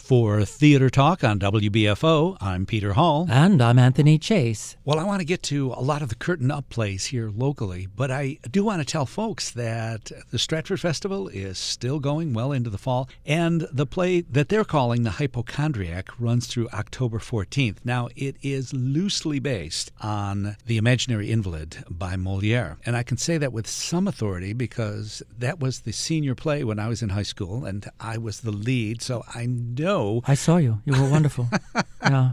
For Theater Talk on WBFO, I'm Peter Hall. And I'm Anthony Chase. Well, I want to get to a lot of the Curtain Up plays here locally, but I do want to tell folks that the Stratford Festival is still going well into the fall, and the play that they're calling The Hypochondriac runs through October 14th. Now, it is loosely based on The Imaginary Invalid by Molière, and I can say that with some authority because that was the senior play when I was in high school, and I was the lead, so I know. I saw you. You were wonderful. Yeah.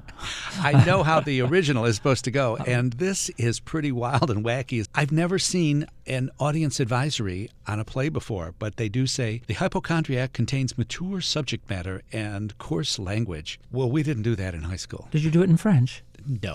I know how the original is supposed to go, and this is pretty wild and wacky. I've never seen an audience advisory on a play before, but they do say the hypochondriac contains mature subject matter and coarse language. Well, we didn't do that in high school. Did you do it in French?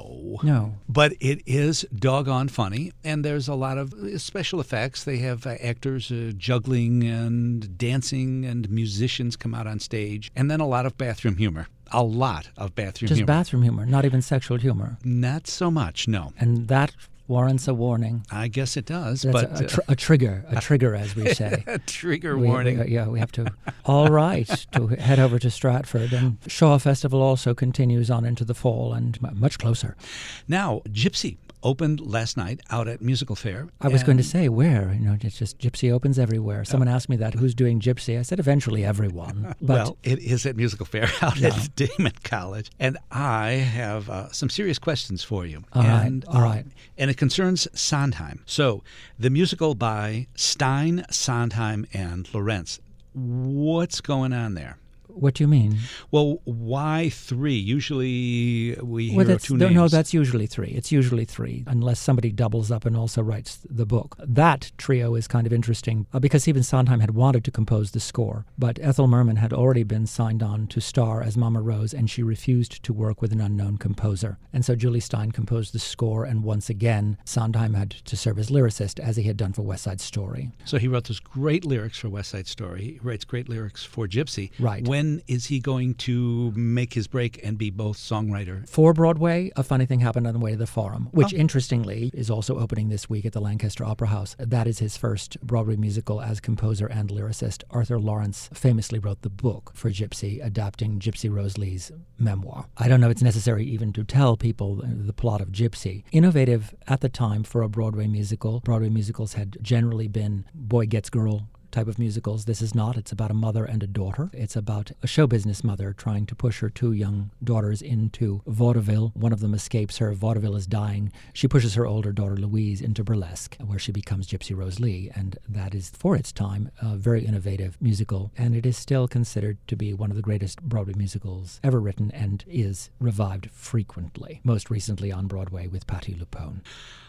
No. But it is doggone funny, and there's a lot of special effects. They have actors juggling and dancing, and musicians come out on stage, and then a lot of bathroom humor. A lot of bathroom humor. Just bathroom humor, not even sexual humor. Not so much, no. And that warrants a warning. I guess it does. That's but a trigger, as we say. A trigger warning. We have to. All right, to head over to Stratford. And Shaw Festival also continues on into the fall and much closer. Now, Gypsy opened last night out at Musical Fair. I was going to say where. It's just Gypsy opens everywhere. Someone asked me that, who's doing Gypsy? I said eventually everyone. But well, it is at Musical Fair out at Damon College. And I have some serious questions for you. All right. And it concerns Sondheim. So the musical by Stein, Sondheim, and Lawrence. What's going on there? What do you mean? Well, why three? Usually we hear two names. No, that's usually three. It's usually three, unless somebody doubles up and also writes the book. That trio is kind of interesting because even Sondheim had wanted to compose the score, but Ethel Merman had already been signed on to star as Mama Rose, and she refused to work with an unknown composer. And so Julie Stein composed the score, and once again, Sondheim had to serve as lyricist, as he had done for West Side Story. So he wrote those great lyrics for West Side Story. He writes great lyrics for Gypsy. Right. When is he going to make his break and be both songwriter? For Broadway, a funny thing happened on the way to the Forum, which interestingly is also opening this week at the Lancaster Opera House. That is his first Broadway musical as composer and lyricist. Arthur Lawrence famously wrote the book for Gypsy, adapting Gypsy Rose Lee's memoir. I don't know it's necessary even to tell people the plot of Gypsy. Innovative at the time for a Broadway musical. Broadway musicals had generally been boy gets girl type of musicals. This is not. It's about a mother and a daughter. It's about a show business mother trying to push her two young daughters into vaudeville. One of them escapes her. Vaudeville is dying. She pushes her older daughter, Louise, into burlesque, where she becomes Gypsy Rose Lee. And that is, for its time, a very innovative musical. And it is still considered to be one of the greatest Broadway musicals ever written and is revived frequently, most recently on Broadway with Patti LuPone.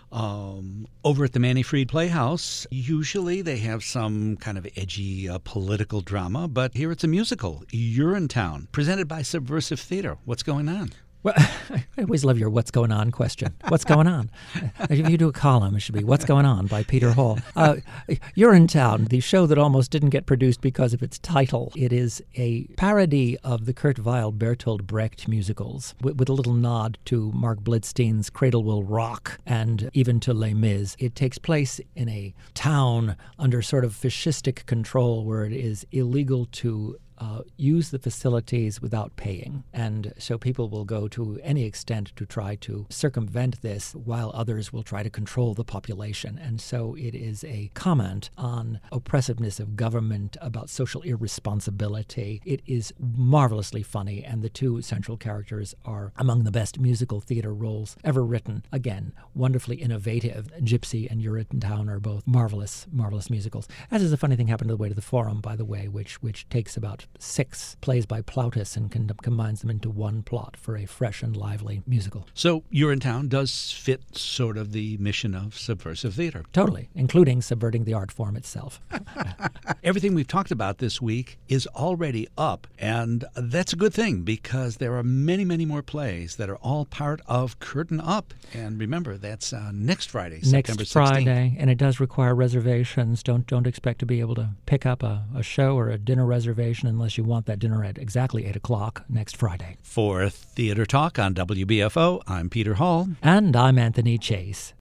Over at the Manny Freed Playhouse, usually they have some kind of edgy political drama, but here it's a musical, Urinetown, presented by Subversive Theater. What's going on? Well, I always love your what's going on question. What's going on? If you do a column, it should be What's Going On by Peter Hall. Urinetown, the show that almost didn't get produced because of its title. It is a parody of the Kurt Weill Bertolt Brecht musicals with a little nod to Mark Blitzstein's Cradle Will Rock and even to Les Mis. It takes place in a town under sort of fascistic control where it is illegal to use the facilities without paying. And so people will go to any extent to try to circumvent this while others will try to control the population. And so it is a comment on oppressiveness of government, about social irresponsibility. It is marvelously funny, and the two central characters are among the best musical theater roles ever written. Again, wonderfully innovative. Gypsy and Urinetown are both marvelous musicals. As is a funny thing happened on the way to the Forum, by the way, which takes about 6 plays by Plautus and combines them into one plot for a fresh and lively musical. So Urinetown does fit sort of the mission of Subversive Theater. Totally, including subverting the art form itself. Everything we've talked about this week is already up, and that's a good thing because there are many, many more plays that are all part of Curtain Up. And remember, that's next Friday, September 16th. Next Friday, and it does require reservations. Don't expect to be able to pick up a show or a dinner reservation unless you want that dinner at exactly 8 o'clock next Friday. For Theater Talk on WBFO, I'm Peter Hall. And I'm Anthony Chase.